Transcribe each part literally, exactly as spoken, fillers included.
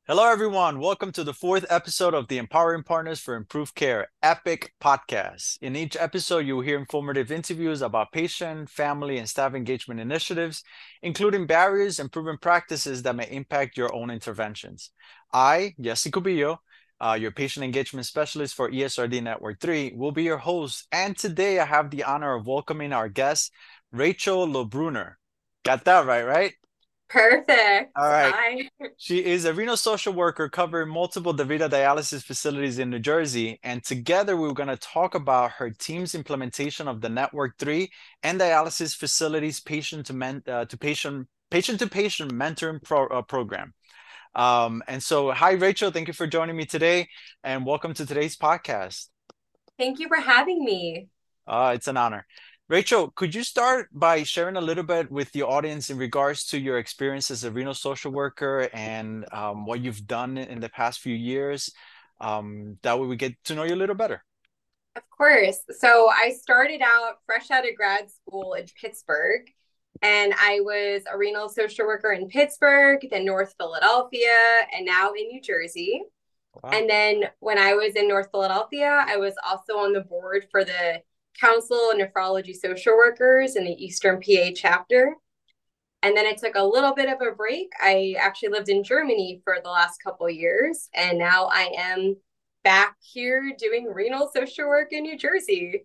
Hello, everyone. Welcome to the fourth episode of the Empowering Partners for Improved Care EPIC podcast. In each episode, you will hear informative interviews about patient, family, and staff engagement initiatives, including barriers and proven practices that may impact your own interventions. I, Jesse Cubillo, uh, your patient engagement specialist for E S R D Network three, will be your host. And today I have the honor of welcoming our guest, Rachel Lobruner. Got that right, right? Perfect. All right. Hi. She is a renal social worker covering multiple DaVita dialysis facilities in New Jersey. And together we are going to talk about her team's implementation of the Network three and dialysis facilities patient to, men, uh, to patient patient to patient mentoring pro, uh, program. Um, and so, hi, Rachel. Thank you for joining me today and welcome to today's podcast. Thank you for having me. Uh, it's an honor. Rachel, could you start by sharing a little bit with the audience in regards to your experience as a renal social worker and um, what you've done in the past few years? Um, that way we get to know you a little better. Of course. So I started out fresh out of grad school in Pittsburgh, and I was a renal social worker in Pittsburgh, then North Philadelphia, and now in New Jersey. Wow. And then when I was in North Philadelphia, I was also on the board for the Council of Nephrology Social Workers in the Eastern P A chapter. And then I took a little bit of a break. I actually lived in Germany for the last couple of years, and now I am back here doing renal social work in New Jersey.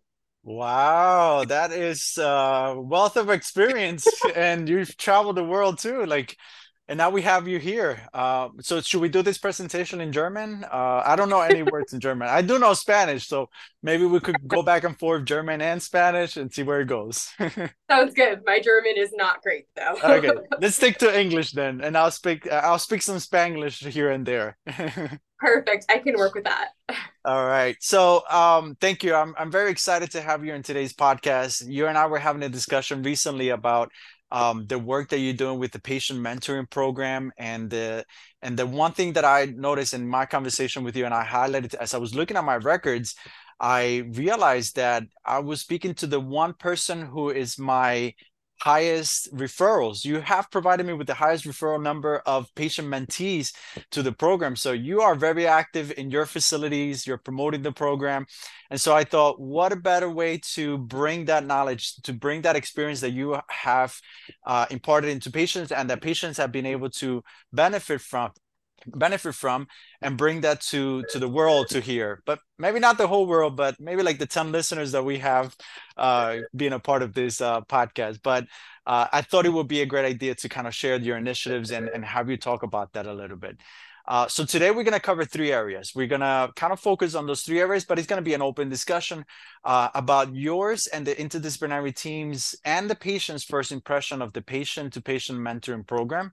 Wow, that is uh wealth of experience and you've traveled the world too. Like, and now we have you here. Uh, so should we do this presentation in German? Uh, I don't know any words in German. I do know Spanish, so maybe we could go back and forth German and Spanish and see where it goes. Sounds good. My German is not great though. Okay, let's stick to English then, and I'll speak I'll speak some Spanglish here and there. Perfect. I can work with that. All right. So, um, thank you. I'm I'm very excited to have you in today's podcast. You and I were having a discussion recently about um, the work that you're doing with the patient mentoring program, and the and the one thing that I noticed in my conversation with you, and I highlighted as I was looking at my records, I realized that I was speaking to the one person who is my highest referrals. You have provided me with the highest referral number of patient mentees to the program. So you are very active in your facilities, you're promoting the program. And so I thought, what a better way to bring that knowledge, to bring that experience that you have uh, imparted into patients and that patients have been able to benefit from benefit from and bring that to to the world to hear, but maybe not the whole world, but maybe like the ten listeners that we have uh being a part of this uh podcast. But uh I thought it would be a great idea to kind of share your initiatives and and have you talk about that a little bit. Uh, so today we're going to cover three areas. We're going to kind of focus on those three areas, but it's going to be an open discussion uh, about yours and the interdisciplinary teams and the patient's first impression of the patient to patient mentoring program,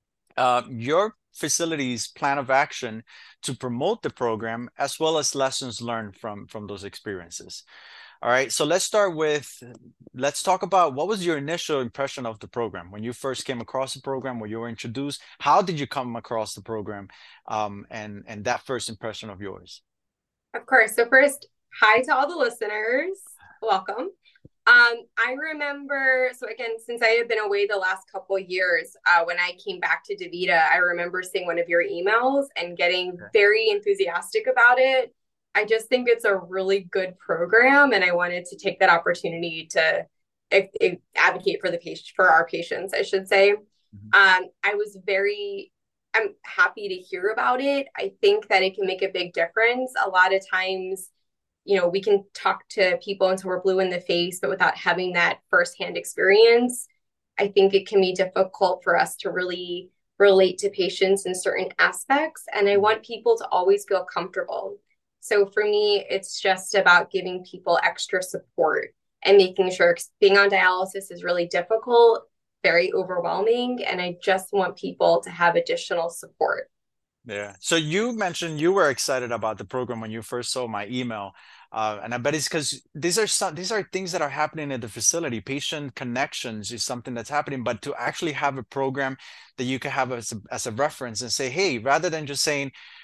uh, your facilities plan of action to promote the program, as well as lessons learned from from those experiences. All right, so let's start with, let's talk about what was your initial impression of the program when you first came across the program, when you were introduced. How did you come across the program, um, and and that first impression of yours? Of course. So first, hi to all the listeners. Welcome. Um, I remember, so again, since I had been away the last couple of years, uh, when I came back to DaVita, I remember seeing one of your emails and getting very enthusiastic about it. I just think it's a really good program, and I wanted to take that opportunity to I- I advocate for the patient, for our patients, I should say. Mhm. Um, I was very, I'm happy to hear about it. I think that it can make a big difference. A lot of times, you know, we can talk to people until we're blue in the face, but without having that firsthand experience, I think it can be difficult for us to really relate to patients in certain aspects. And I want people to always feel comfortable. So for me, it's just about giving people extra support and making sure being on dialysis is really difficult, very overwhelming. And I just want people to have additional support. Yeah. So you mentioned you were excited about the program when you first saw my email. Uh, and I bet it's because these are some these are things that are happening at the facility. Patient connections is something that's happening, but to actually have a program that you can have as a, as a reference and say, hey, rather than just saying,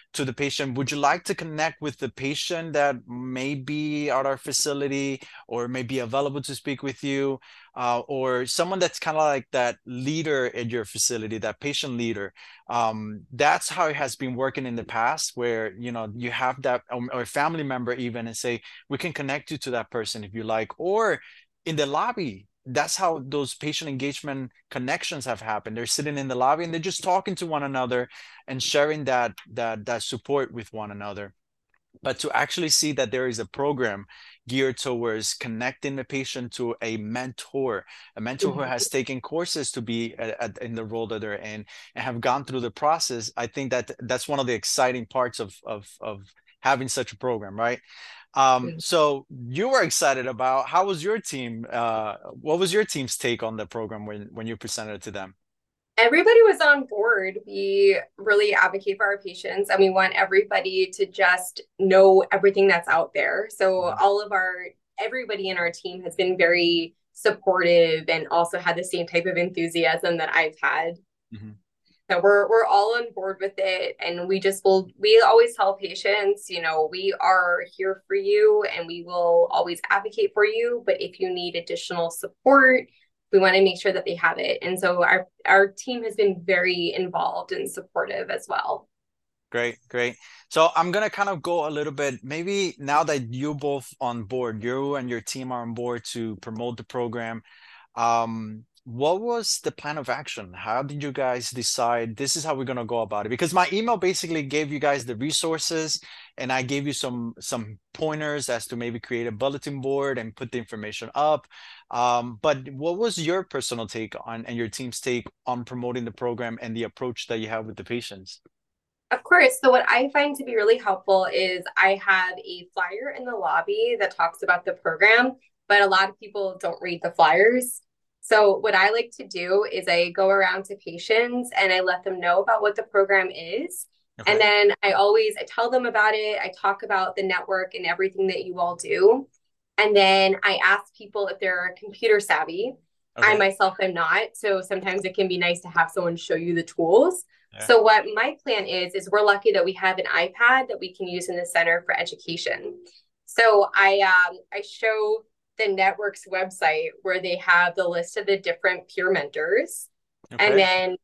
to the patient, would you like to connect with the patient that may be at our facility or may be available to speak with you, uh, or someone that's kind of like that leader at your facility, that patient leader? Um, that's how it has been working in the past, where, you know, you have that, um, or a family member even, and say, we can connect you to that person if you like, or in the lobby. That's how those patient engagement connections have happened. They're sitting in the lobby and they're just talking to one another and sharing that that that support with one another. But to actually see that there is a program geared towards connecting the patient to a mentor, a mentor who has taken courses to be at, at, in the role that they're in and have gone through the process, I think that that's one of the exciting parts of of of having such a program, right? Um, so you were excited about, how was your team? Uh, what was your team's take on the program when when you presented it to them? Everybody was on board. We really advocate for our patients and we want everybody to just know everything that's out there. So Mhm. all of our, everybody in our team has been very supportive and also had the same type of enthusiasm that I've had. Mhm. So we're we're all on board with it, and we just will. We always tell patients, you know, we are here for you, and we will always advocate for you. But if you need additional support, we want to make sure that they have it. And so our our team has been very involved and supportive as well. Great, great. So I'm gonna kind of go a little bit, maybe now that you're both on board, you and your team are on board to promote the program. Um, what was the plan of action? How did you guys decide this is how we're gonna go about it? Because my email basically gave you guys the resources, and I gave you some some pointers as to maybe create a bulletin board and put the information up. Um, but what was your personal take on, and your team's take on promoting the program and the approach that you have with the patients? Of course. So, what I find to be really helpful is I have a flyer in the lobby that talks about the program, but a lot of people don't read the flyers. So, what I like to do is I go around to patients and I let them know about what the program is. And Okay. then I always I tell them about it. I talk about the network and everything that you all do. And then I ask people if they're computer savvy. I Okay. myself am not. So sometimes it can be nice to have someone show you the tools. Yeah. So what my plan is, is we're lucky that we have an iPad that we can use in the Center for Education. So I um, I show the network's website where they have the list of the different peer mentors. And Okay. then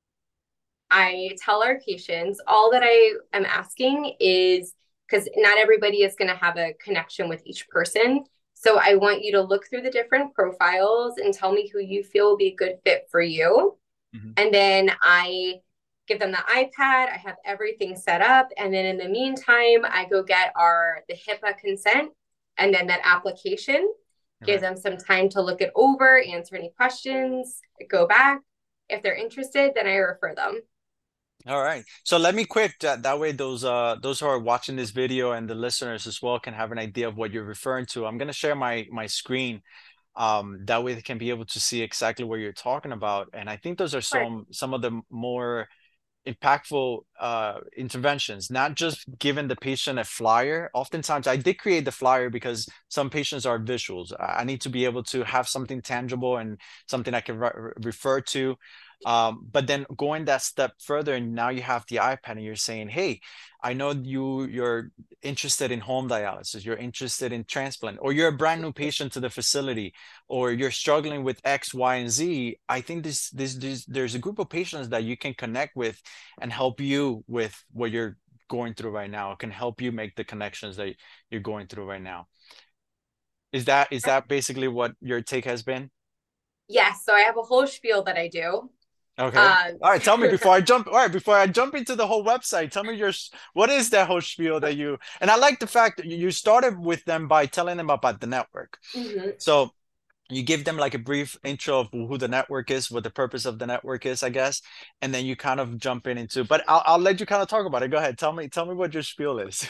I tell our patients all that I am asking is because not everybody is going to have a connection with each person. So I want you to look through the different profiles and tell me who you feel will be a good fit for you. Mhm. And then I give them the iPad. I have everything set up. And then in the meantime, I go get our the HIPAA consent and then that application, give Okay. them some time to look it over, answer any questions, go back. If they're interested, then I refer them. All right. So let me quick that, that way those uh those who are watching this video and the listeners as well can have an idea of what you're referring to. I'm gonna share my my screen. Um, that way they can be able to see exactly what you're talking about. And I think those are some some of the more impactful uh, interventions, not just giving the patient a flyer. Oftentimes, I did create the flyer because some patients are visuals. I need to be able to have something tangible and something I can re refer to. Um, but then going that step further, and now you have the iPad, and you're saying, "Hey, I know you you're interested in home dialysis, you're interested in transplant, or you're a brand new patient to the facility, or you're struggling with X, Y, and Z." I think this, this, this there's a group of patients that you can connect with and help you with what you're going through right now. It can help you make the connections that you're going through right now. Is that is that basically what your take has been? Yes, so I have a whole spiel that I do. Okay. Um, All right. Tell me before I jump. All right. Before I jump into the whole website, tell me your what is that whole spiel that you? And I like the fact that you started with them by telling them about the network. mhm. So you give them like a brief intro of who the network is, what the purpose of the network is, I guess, and then you kind of jump in into. But I'll I'll let you kind of talk about it. Go ahead. Tell me tell me what your spiel is.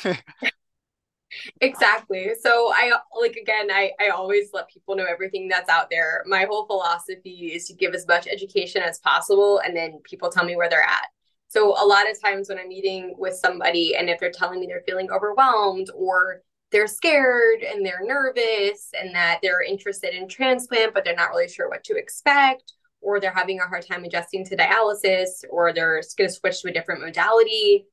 Exactly. So I like again, I I always let people know everything that's out there. My whole philosophy is to give as much education as possible and then people tell me where they're at. So a lot of times when I'm meeting with somebody and if they're telling me they're feeling overwhelmed or they're scared and they're nervous and that they're interested in transplant but they're not really sure what to expect or they're having a hard time adjusting to dialysis or they're going to switch to a different modality,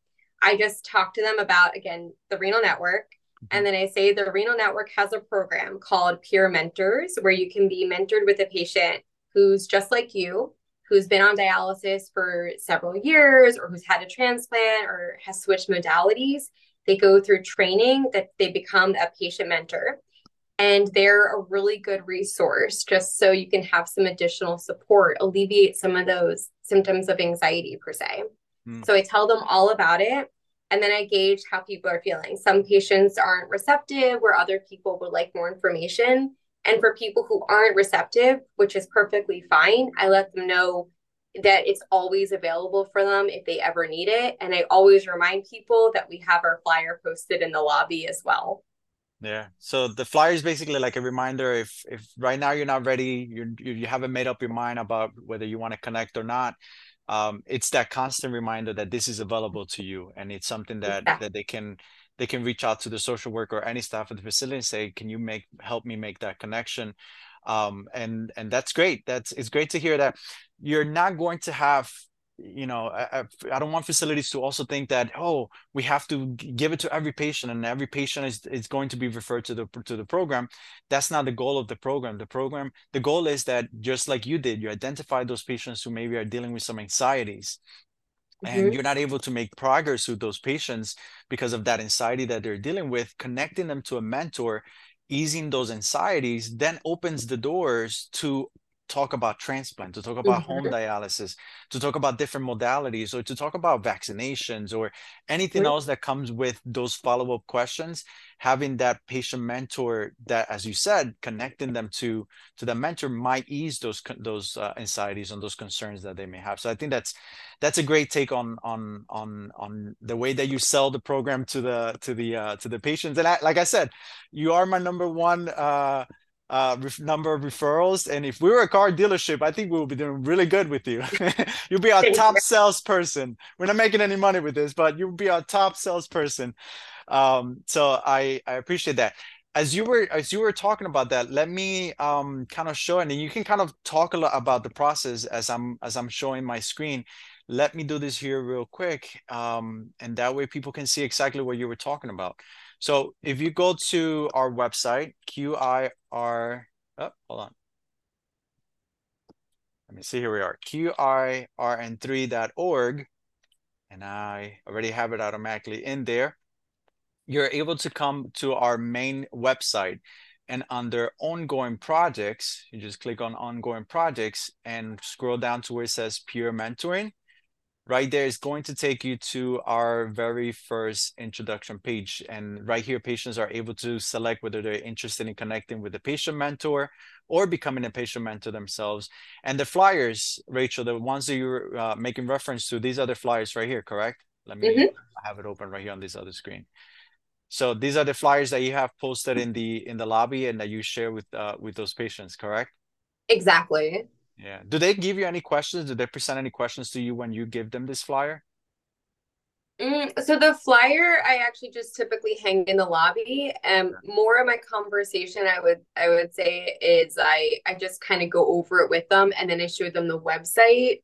I just talk to them about, again, the Renal Network. Mm-hmm. And then I say the Renal Network has a program called Peer Mentors, where you can be mentored with a patient who's just like you, who's been on dialysis for several years, or who's had a transplant or has switched modalities. They go through training that they become a patient mentor. And they're a really good resource just so you can have some additional support, alleviate some of those symptoms of anxiety per se. Mm. So I tell them all about it. And then I gauge how people are feeling. Some patients aren't receptive, where other people would like more information. And for people who aren't receptive, which is perfectly fine, I let them know that it's always available for them if they ever need it. And I always remind people that we have our flyer posted in the lobby as well. Yeah. So the flyer is basically like a reminder. If if right now you're not ready, you you haven't made up your mind about whether you want to connect or not, um, it's that constant reminder that this is available to you, and it's something that yeah. that they can they can reach out to the social worker or any staff at the facility and say, can you make help me make that connection? Um, and and that's great. That's it's great to hear that you're not going to have. You know, I, I don't want facilities to also think that, oh, we have to give it to every patient and every patient is, is going to be referred to the to the program. That's not the goal of the program. The program, the goal is that just like you did, you identify those patients who maybe are dealing with some anxieties, mm-hmm. and you're not able to make progress with those patients because of that anxiety that they're dealing with. Connecting them to a mentor, easing those anxieties, then opens the doors to talk about transplant, to talk about mm-hmm. home dialysis, to talk about different modalities, or to talk about vaccinations or anything mm-hmm. else that comes with those follow-up questions. Having that patient mentor that, as you said, connecting them to to the mentor might ease those those uh, anxieties and those concerns that they may have. So I think that's that's a great take on on on on the way that you sell the program to the to the uh, to the patients. And I, like I said, you are my number one uh uh number of referrals, and if we were a car dealership, I think we will be doing really good with you. You'll be our top salesperson. We're not making any money with this, but you'll be our top salesperson. Um so I I appreciate that. As you were as you were talking about that, let me um kind of show, and then you can kind of talk a lot about the process as I'm as I'm showing my screen. Let me do this here real quick, um and that way people can see exactly what you were talking about. So if you go to our website, Q I R, oh, hold on. Let me see, here we are, Q I R N three dot org. And I already have it automatically in there. You're able to come to our main website, and under ongoing projects, you just click on ongoing projects and scroll down to where it says peer mentoring. Right there is going to take you to our very first introduction page. And right here, patients are able to select whether they're interested in connecting with the patient mentor or becoming a patient mentor themselves. And the flyers, Rachel, the ones that you're uh, making reference to, these are the flyers right here, correct? Let me mm-hmm. have it open right here on this other screen. So these are the flyers that you have posted in the in the lobby and that you share with uh, with those patients, correct? Exactly. Yeah. Do they give you any questions? Do they present any questions to you when you give them this flyer? Mm, so the flyer, I actually just typically hang in the lobby. And um, more of my conversation, I would I would say, is I I just kind of go over it with them, and then I show them the website.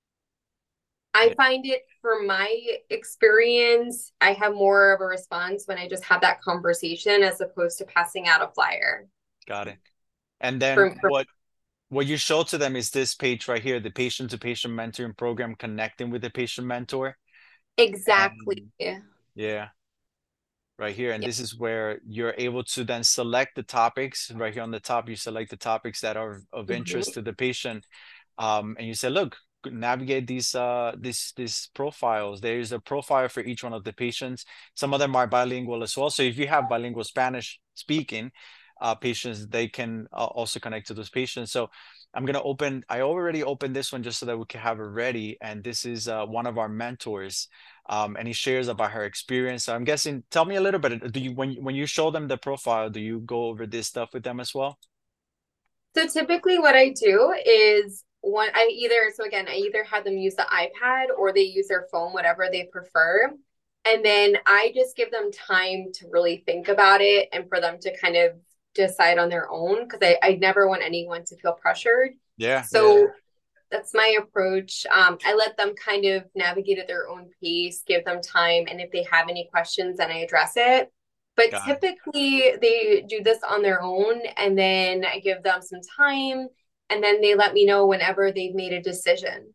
I yeah. find it, from my experience, I have more of a response when I just have that conversation as opposed to passing out a flyer. Got it. And then for, for, what? What you show to them is this page right here, the patient-to-patient mentoring program, connecting with the patient mentor. Exactly. And, yeah. Right here. And yeah. this is where you're able to then select the topics. Right here on the top, you select the topics that are of mm-hmm. interest to the patient. Um, and you say, look, navigate these uh these these profiles. There's a profile for each one of the patients. Some of them are bilingual as well. So if you have bilingual Spanish speaking Uh, patients, they can uh, also connect to those patients. So I'm going to open, I already opened this one just so that we can have it ready. And this is uh, one of our mentors, um, and he shares about her experience. So I'm guessing, tell me a little bit, do you, when, when you show them the profile, do you go over this stuff with them as well? So typically what I do is one, I either, so again, I either have them use the iPad or they use their phone, whatever they prefer. And then I just give them time to really think about it and for them to kind of decide on their own, because I, I never want anyone to feel pressured. Yeah. So yeah. That's my approach. Um, I let them kind of navigate at their own pace, give them time, and if they have any questions, then I address it. But Got it. typically, they do this on their own, and then I give them some time, and then they let me know whenever they've made a decision.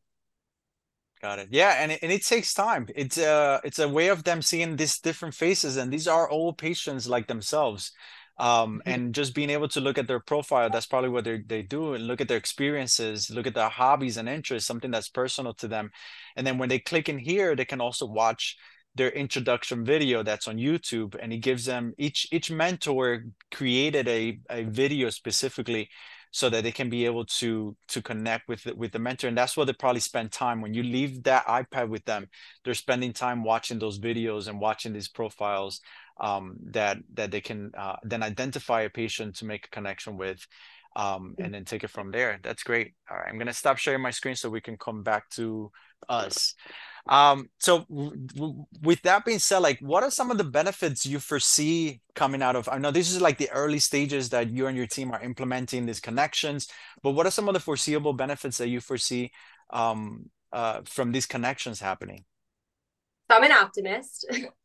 Got it. Yeah, and it, and it takes time. It's a it's a way of them seeing these different faces, and these are all patients like themselves. Um, and just being able to look at their profile, that's probably what they they do, and look at their experiences, look at their hobbies and interests, something that's personal to them. And then when they click in here, they can also watch their introduction video that's on YouTube, and it gives them each each mentor created a a video specifically so that they can be able to to connect with the, with the mentor. And that's where they probably spend time. When you leave that iPad with them, they're spending time watching those videos and watching these profiles, um, that that they can uh, then identify a patient to make a connection with, um, and then take it from there. That's great. All right, I'm gonna stop sharing my screen so we can come back to us. Um, so w- with that being said, like, what are some of the benefits you foresee coming out of, I know this is like the early stages that you and your team are implementing these connections, but what are some of the foreseeable benefits that you foresee, um, uh, from these connections happening? So I'm an optimist.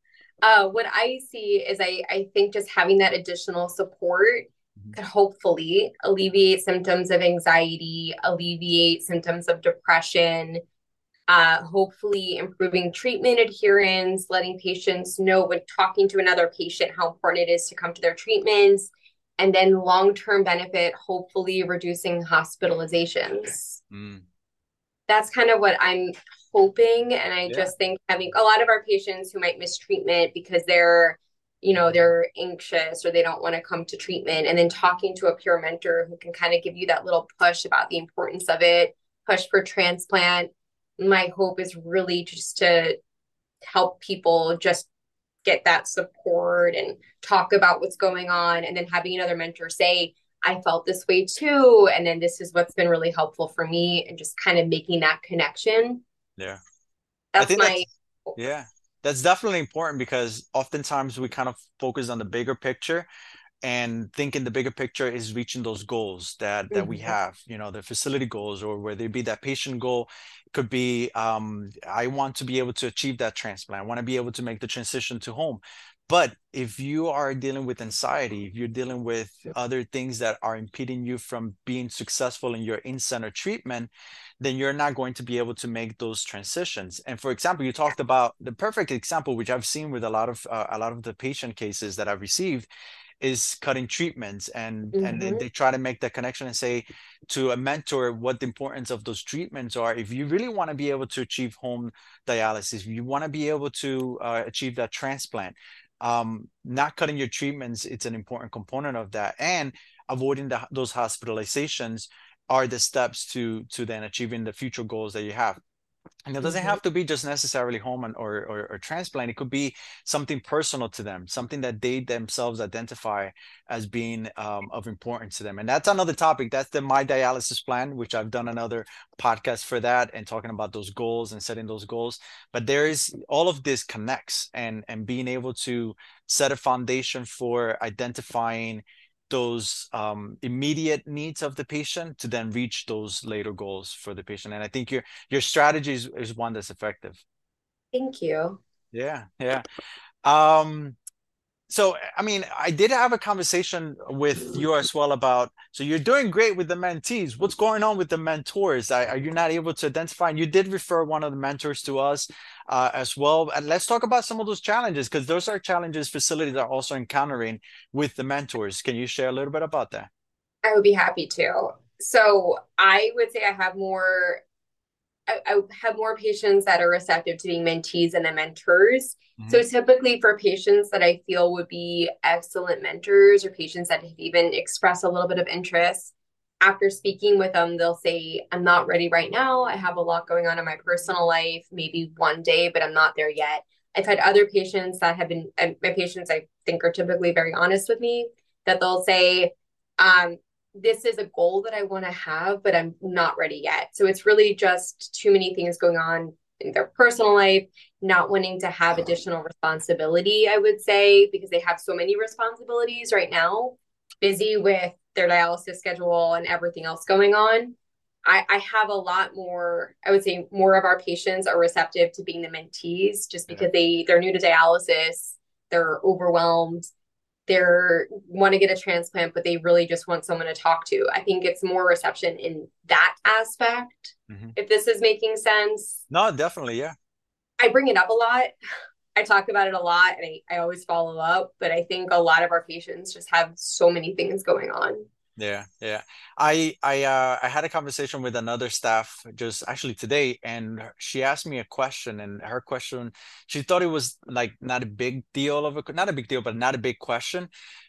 Uh, what I see is I, I think just having that additional support Mhm. could hopefully alleviate symptoms of anxiety, alleviate symptoms of depression, uh, hopefully improving treatment adherence, letting patients know when talking to another patient how important it is to come to their treatments, and then long-term benefit, hopefully reducing hospitalizations. Mm, That's kind of what I'm hoping. And I yeah. just think having a lot of our patients who might miss treatment because they're, you know, they're anxious or they don't want to come to treatment, and then talking to a peer mentor who can kind of give you that little push about the importance of it, push for transplant. My hope is really just to help people just get that support and talk about what's going on, and then having another mentor say, I felt this way too, and then this is what's been really helpful for me, and just kind of making that connection. Yeah. I That's think my that's, hope. yeah, that's definitely important because oftentimes we kind of focus on the bigger picture and thinking the bigger picture is reaching those goals that that we Mm-hmm. have, you know, the facility goals, or whether it be that patient goal. It could be, um, I want to be able to achieve that transplant. I want to be able to make the transition to home. But if you are dealing with anxiety, if you're dealing with other things that are impeding you from being successful in your in-center treatment, then you're not going to be able to make those transitions. And for example, you talked about the perfect example, which I've seen with a lot of uh, a lot of the patient cases that I've received, is cutting treatments, and and Mm-hmm. they try to make that connection and say to a mentor what the importance of those treatments are. If you really want to be able to achieve home dialysis, if you want to be able to uh, achieve that transplant, um, not cutting your treatments, it's an important component of that, and avoiding the, those hospitalizations are the steps to to then achieving the future goals that you have. And it doesn't Mm-hmm. have to be just necessarily home and, or, or, or transplant. It could be something personal to them, something that they themselves identify as being, um, of importance to them. And that's another topic. That's the My Dialysis Plan, which I've done another podcast for that, and talking about those goals and setting those goals. But there is all of this connects, and and being able to set a foundation for identifying those, um, immediate needs of the patient to then reach those later goals for the patient. And I think your your strategy is, is one that's effective. Thank you. Yeah, yeah. Um, so I mean, I did have a conversation with you as well about, so you're doing great with the mentees. What's going on with the mentors? Are, are you not able to identify? And you did refer one of the mentors to us, uh, as well. And let's talk about some of those challenges, because those are challenges facilities are also encountering with the mentors. Can you share a little bit about that? I would be happy to. So I would say I have more I, I have more patients that are receptive to being mentees and the mentors. So Mhm. typically for patients that I feel would be excellent mentors, or patients that have even expressed a little bit of interest, after speaking with them, they'll say, I'm not ready right now. I have a lot going on in my personal life, maybe one day, but I'm not there yet. I've had other patients that have been, my patients I think are typically very honest with me, that they'll say, um, this is a goal that I want to have, but I'm not ready yet. So it's really just too many things going on in their personal life, not wanting to have additional responsibility, I would say, because they have so many responsibilities right now, busy with their dialysis schedule and everything else going on. I, I have a lot more, I would say more of our patients are receptive to being the mentees just Yeah. because they, they're new to dialysis, they're overwhelmed, they're want to get a transplant, but they really just want someone to talk to. I think it's more reception in that aspect, Mm-hmm. if this is making sense. No, definitely, yeah. I bring it up a lot. I talk about it a lot and I, I always follow up, but I think a lot of our patients just have so many things going on. Yeah, yeah. I I uh I had a conversation with another staff just actually today, and she asked me a question, and her question, she thought it was like not a big deal of a not a big deal, but not a big question.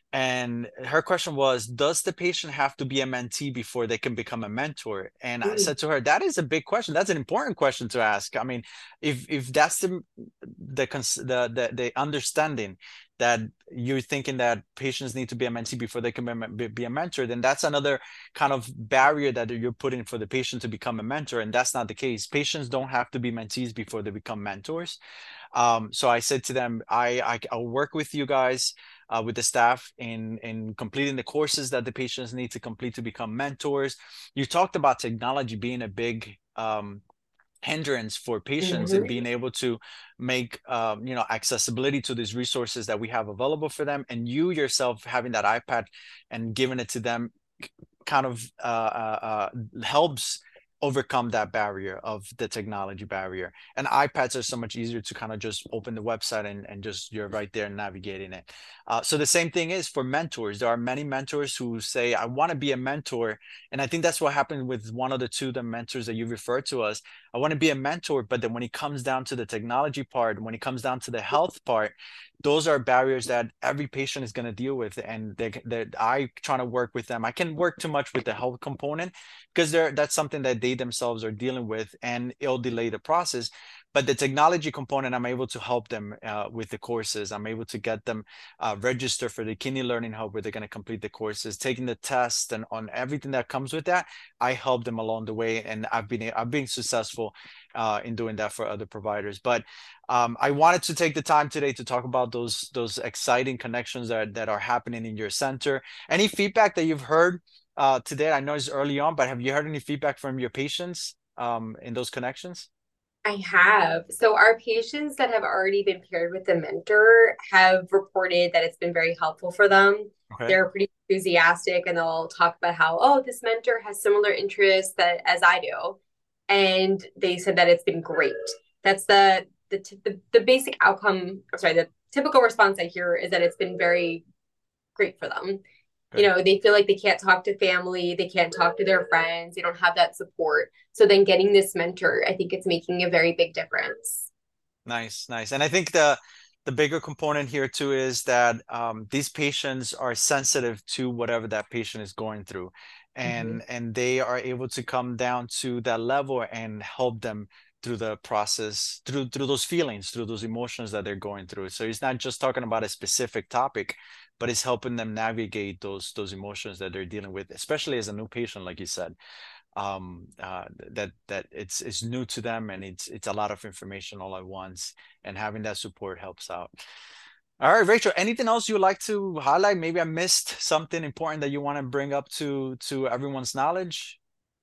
And her question was, does the patient have to be a mentee before they can become a mentor? And I Mm. said to her, that is a big question. That's an important question to ask. I mean, if if that's the the the the, the understanding that you're thinking that patients need to be a mentee before they can be, be a mentor, then that's another kind of barrier that you're putting for the patient to become a mentor. And that's not the case. Patients don't have to be mentees before they become mentors. Um, so I said to them, I, I I'll work with you guys, uh, with the staff in in completing the courses that the patients need to complete to become mentors. You talked about technology being a big um, hindrance for patients and Mm-hmm. being able to make um, you know accessibility to these resources that we have available for them, and you yourself having that iPad and giving it to them kind of uh, uh, uh, helps overcome that barrier of the technology barrier. And iPads are so much easier to kind of just open the website and, and just you're right there navigating it. Uh, so the same thing is for mentors. There are many mentors who say, I want to be a mentor. And I think that's what happened with one of the two the mentors that you referred to us. I want to be a mentor, but then when it comes down to the technology part, when it comes down to the health part, those are barriers that every patient is going to deal with, and they, they, I trying to work with them. I can work too much with the health component because they're that's something that they themselves are dealing with, and it'll delay the process. But the technology component, I'm able to help them uh, with the courses. I'm able to get them uh, register for the Kidney Learning Hub where they're going to complete the courses, taking the test, and on everything that comes with that. I help them along the way, and I've been I've been successful uh, in doing that for other providers. But um, I wanted to take the time today to talk about those those exciting connections that that are happening in your center. Any feedback that you've heard uh, today? I know it's early on, but have you heard any feedback from your patients um, in those connections? I have. So our patients that have already been paired with the mentor have reported that it's been very helpful for them. Okay, They're pretty enthusiastic and they'll talk about how, oh, this mentor has similar interests that as I do. And they said that it's been great. That's the the the, the basic outcome, or sorry, the typical response I hear is that it's been very great for them. You good. know, they feel like they can't talk to family, they can't talk to their friends, they don't have that support. So then getting this mentor, I think it's making a very big difference. Nice, nice. And I think the the bigger component here too is that um, these patients are sensitive to whatever that patient is going through, Mm-hmm. and and they are able to come down to that level and help them through the process, through through those feelings, through those emotions that they're going through. So it's not just talking about a specific topic, but it's helping them navigate those those emotions that they're dealing with, especially as a new patient, like you said, um uh that that it's it's new to them, and it's it's a lot of information all at once, and having that support helps out. All right, Rachel, anything else you would like to highlight? Maybe I missed something important that you want to bring up to to everyone's knowledge.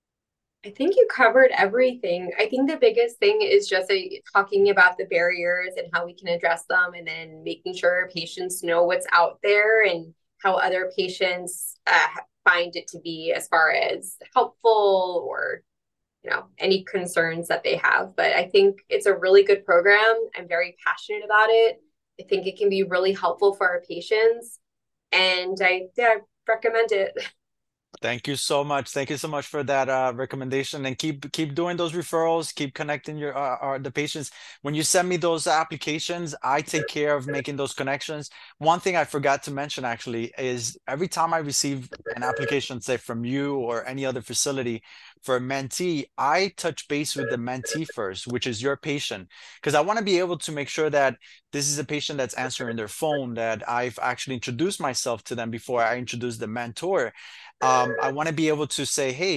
I think you covered everything. I think the biggest thing is just a, talking about the barriers and how we can address them, and then making sure patients know what's out there and how other patients uh, find it to be as far as helpful or you know any concerns that they have. But I think it's a really good program. I'm very passionate about it. I think it can be really helpful for our patients, and I yeah, recommend it. Thank you so much. Thank you so much for that uh, recommendation, and keep keep doing those referrals. Keep connecting your uh, uh, the patients. When you send me those applications, I take care of making those connections. One thing I forgot to mention actually is every time I receive an application, say from you or any other facility for a mentee, I touch base with the mentee first, which is your patient, because I want to be able to make sure that this is a patient that's answering their phone, that I've actually introduced myself to them before I introduce the mentor. um, I want to be able to say, hey,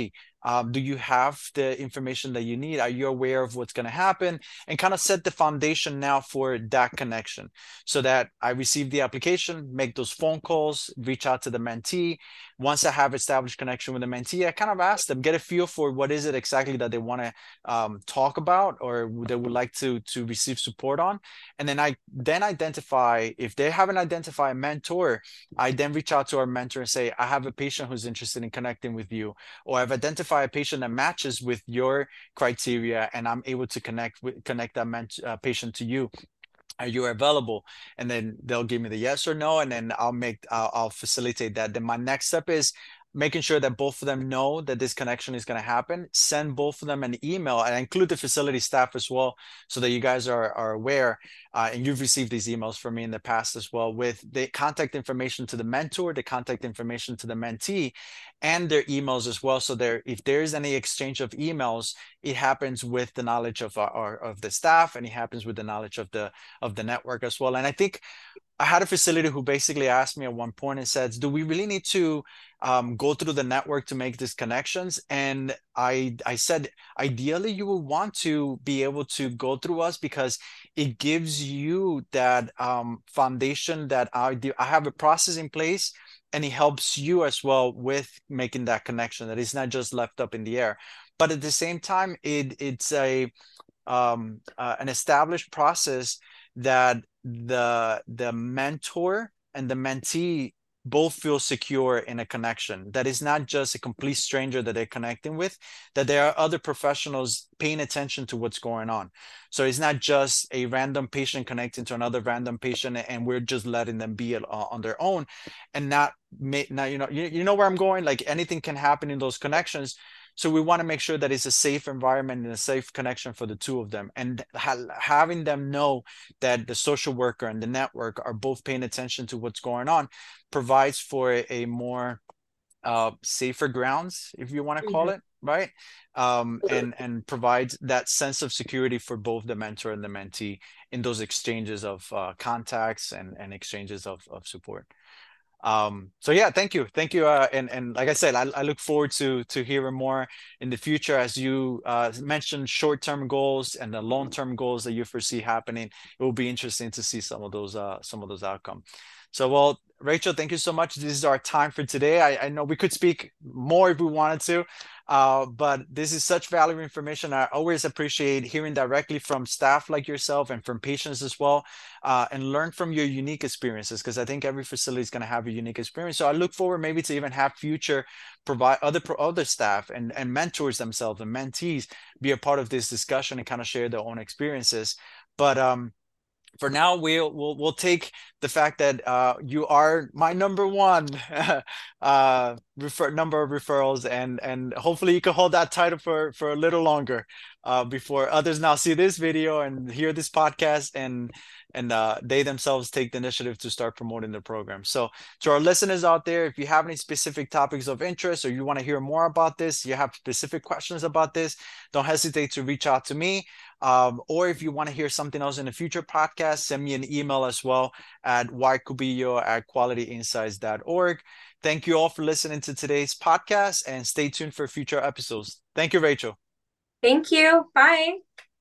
Um, do you have the information that you need? Are you aware of what's going to happen? And kind of set the foundation now for that connection, so that I receive the application, make those phone calls, reach out to the mentee. Once I have established connection with the mentee, I kind of ask them, get a feel for what is it exactly that they want to um, talk about, or they would like to to receive support on. And then I then identify, if they haven't identified a mentor, I then reach out to our mentor and say, I have a patient who's interested in connecting with you, or I've identified a patient that matches with your criteria, and I'm able to connect with connect that ment- uh, patient to you. Are you available? And then they'll give me the yes or no, and then I'll make uh, I'll facilitate that. Then my next step is making sure that both of them know that this connection is going to happen. Send both of them an email, and include the facility staff as well, so that you guys are, are aware. Uh, and you've received these emails from me in the past as well, with the contact information to the mentor, the contact information to the mentee, and their emails as well. So there, if there is any exchange of emails, it happens with the knowledge of our, our of the staff, and it happens with the knowledge of the of the network as well. And I think I had a facility who basically asked me at one point and says, do we really need to um, go through the network to make these connections? And I, I said, ideally, you would want to be able to go through us, because it gives you that um, foundation that I, do, I have a process in place, and it helps you as well with making that connection, that it's not just left up in the air. But at the same time, it, it's a um, uh, an established process that the the mentor and the mentee both feel secure in a connection, that is not just a complete stranger that they're connecting with, that there are other professionals paying attention to what's going on. So it's not just a random patient connecting to another random patient, and we're just letting them be uh, on their own, and not now, you know you, you know where I'm going. Like, anything can happen in those connections. So we want to make sure that it's a safe environment and a safe connection for the two of them, and ha- having them know that the social worker and the network are both paying attention to what's going on provides for a, a more uh, safer grounds, if you want to call Mm-hmm. it, right? Um, and and provides that sense of security for both the mentor and the mentee in those exchanges of uh, contacts and, and exchanges of, of support. Um, so yeah, thank you. Thank you. Uh, and, and like I said, I, I look forward to, to hearing more in the future, as you uh, mentioned short-term goals and the long-term goals that you foresee happening. It will be interesting to see some of those, uh, some of those outcomes. So, well, Rachel, thank you so much. This is our time for today. I, I know we could speak more if we wanted to, uh, but this is such valuable information. I always appreciate hearing directly from staff like yourself and from patients as well, uh, and learn from your unique experiences, because I think every facility is going to have a unique experience. So I look forward maybe to even have future provide other other staff and, and mentors themselves and mentees be a part of this discussion and kind of share their own experiences. But um, for now, we'll we'll we'll take the fact that uh, you are my number one uh, refer number of referrals, and and hopefully you can hold that title for for a little longer uh, before others now see this video and hear this podcast, and and uh, they themselves take the initiative to start promoting the program. So to our listeners out there, if you have any specific topics of interest, or you want to hear more about this, you have specific questions about this, don't hesitate to reach out to me. Um, or if you want to hear something else in a future podcast, send me an email as well at ycubillo at quality insights dot org. Thank you all for listening to today's podcast, and stay tuned for future episodes. Thank you, Rachel. Thank you. Bye.